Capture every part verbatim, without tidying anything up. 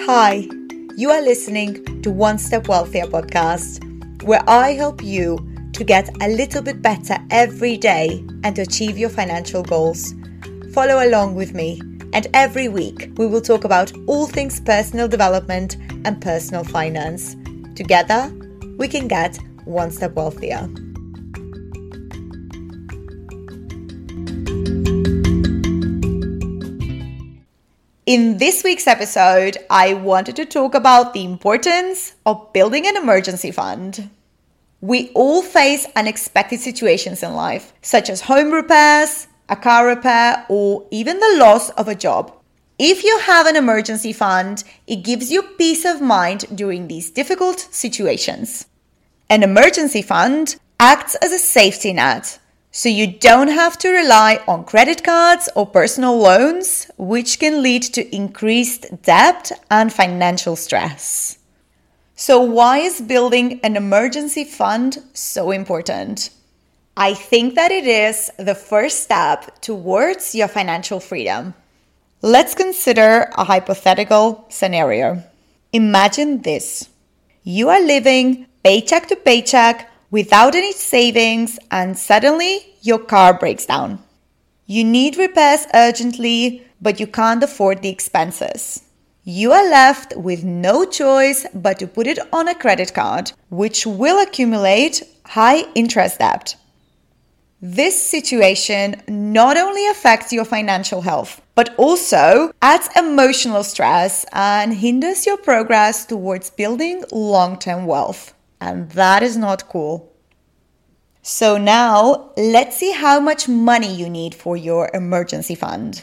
Hi, you are listening to One Step Wealthier podcast, where I help you to get a little bit better every day and to achieve your financial goals. Follow along with me, and every week we will talk about all things personal development and personal finance. Together, we can get one step wealthier. In this week's episode, I wanted to talk about the importance of building an emergency fund. We all face unexpected situations in life, such as home repairs, a car repair, or even the loss of a job. If you have an emergency fund, it gives you peace of mind during these difficult situations. An emergency fund acts as a safety net, so you don't have to rely on credit cards or personal loans, which can lead to increased debt and financial stress. So why is building an emergency fund so important? I think that it is the first step towards your financial freedom. Let's consider a hypothetical scenario. Imagine this. You are living paycheck to paycheck without any savings, and suddenly your car breaks down. You need repairs urgently, but you can't afford the expenses. You are left with no choice but to put it on a credit card, which will accumulate high interest debt. This situation not only affects your financial health, but also adds emotional stress and hinders your progress towards building long-term wealth. And that is not cool. So now, let's see how much money you need for your emergency fund.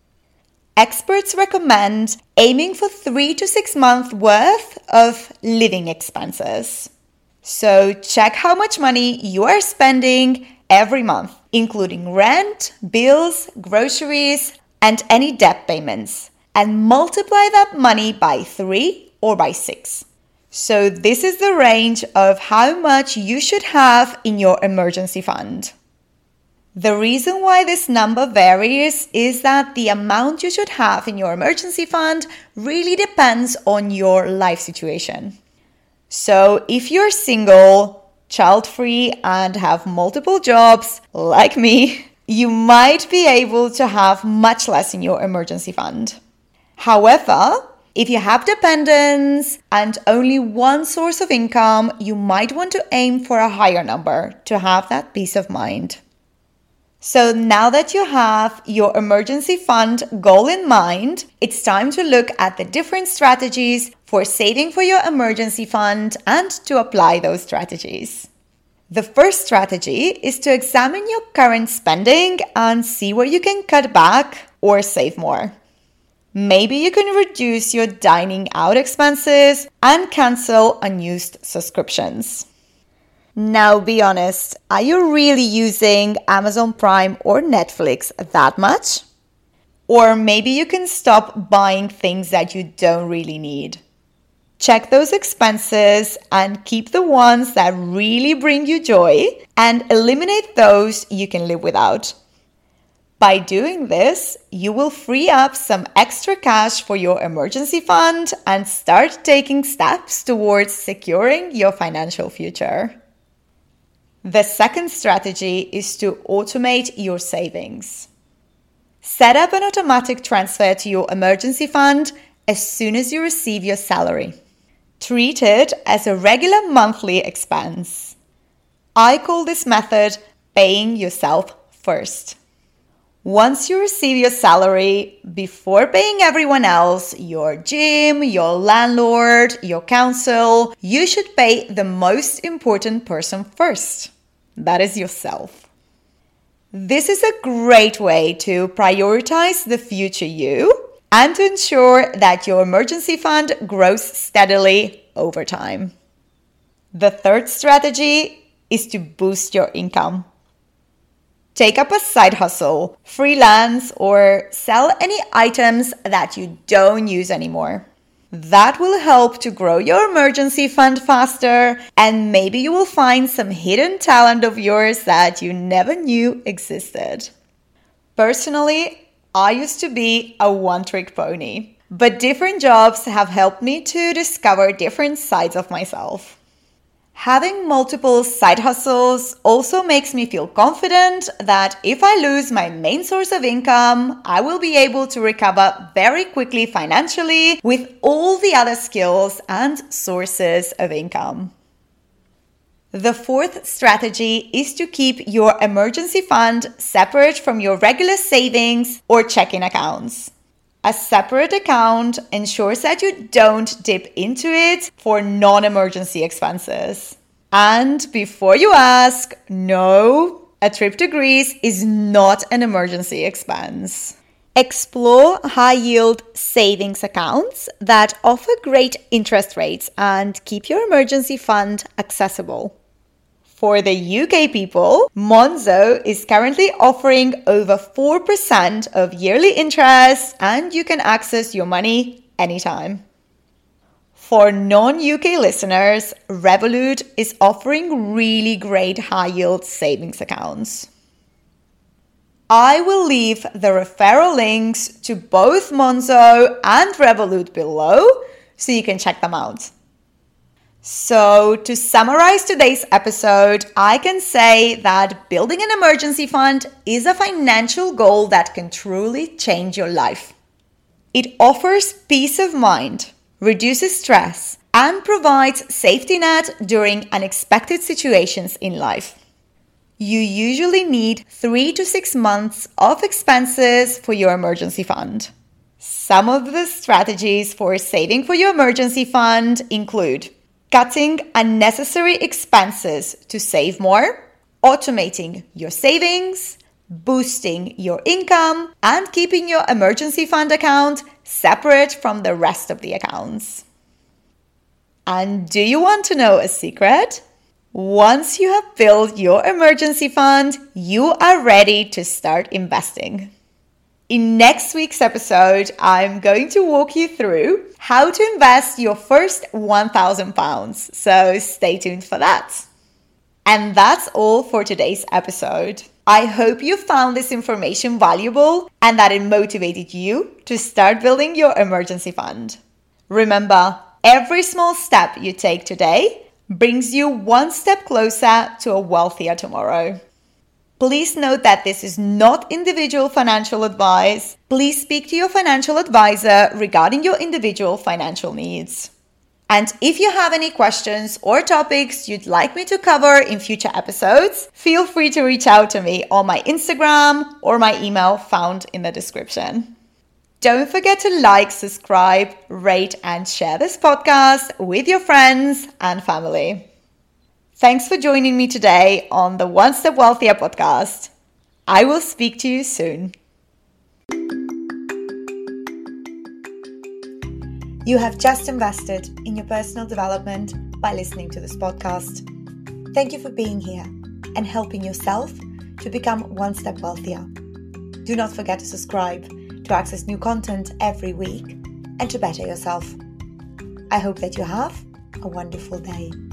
Experts recommend aiming for three to six months worth of living expenses. So check how much money you are spending every month, including rent, bills, groceries, and any debt payments, and multiply that money by three or by six. So this is the range of how much you should have in your emergency fund. The reason why this number varies is that the amount you should have in your emergency fund really depends on your life situation. So if you're single, child-free, and have multiple jobs, like me, you might be able to have much less in your emergency fund. However, if you have dependents and only one source of income, you might want to aim for a higher number to have that peace of mind. So now that you have your emergency fund goal in mind, it's time to look at the different strategies for saving for your emergency fund and to apply those strategies. The first strategy is to examine your current spending and see where you can cut back or save more. Maybe you can reduce your dining out expenses and cancel unused subscriptions. Now be honest, are you really using Amazon Prime or Netflix that much? Or maybe you can stop buying things that you don't really need. Check those expenses and keep the ones that really bring you joy and eliminate those you can live without. By doing this, you will free up some extra cash for your emergency fund and start taking steps towards securing your financial future. The second strategy is to automate your savings. Set up an automatic transfer to your emergency fund as soon as you receive your salary. Treat it as a regular monthly expense. I call this method paying yourself first. Once you receive your salary, before paying everyone else, your gym, your landlord, your council, you should pay the most important person first. That is yourself. This is a great way to prioritize the future you and to ensure that your emergency fund grows steadily over time. The third strategy is to boost your income. Take up a side hustle, freelance, or sell any items that you don't use anymore. That will help to grow your emergency fund faster, and maybe you will find some hidden talent of yours that you never knew existed. Personally, I used to be a one-trick pony. but different jobs have helped me to discover different sides of myself. Having multiple side hustles also makes me feel confident that if I lose my main source of income, I will be able to recover very quickly financially with all the other skills and sources of income. The fourth strategy is to keep your emergency fund separate from your regular savings or checking accounts. A separate account ensures that you don't dip into it for non-emergency expenses. And before you ask, no, a trip to Greece is not an emergency expense. Explore high-yield savings accounts that offer great interest rates and keep your emergency fund accessible. For the U K people, Monzo is currently offering over four percent of yearly interest, and you can access your money anytime. For non-U K listeners, Revolut is offering really great high-yield savings accounts. I will leave the referral links to both Monzo and Revolut below so you can check them out. So, to summarize today's episode, I can say that building an emergency fund is a financial goal that can truly change your life. It offers peace of mind, reduces stress, and provides safety net during unexpected situations in life. You usually need three to six months of expenses for your emergency fund. Some of the strategies for saving for your emergency fund include cutting unnecessary expenses to save more, automating your savings, boosting your income, and keeping your emergency fund account separate from the rest of the accounts. And do you want to know a secret? Once you have built your emergency fund, you are ready to start investing. In next week's episode, I'm going to walk you through how to invest your first one thousand pounds. So stay tuned for that. And that's all for today's episode. I hope you found this information valuable and that it motivated you to start building your emergency fund. Remember, every small step you take today brings you one step closer to a wealthier tomorrow. Please note that this is not individual financial advice. Please speak to your financial advisor regarding your individual financial needs. And if you have any questions or topics you'd like me to cover in future episodes, feel free to reach out to me on my Instagram or my email found in the description. Don't forget to like, subscribe, rate, and share this podcast with your friends and family. Thanks for joining me today on the One Step Wealthier podcast. I will speak to you soon. You have just invested in your personal development by listening to this podcast. Thank you for being here and helping yourself to become one step wealthier. Do not forget to subscribe to access new content every week and to better yourself. I hope that you have a wonderful day.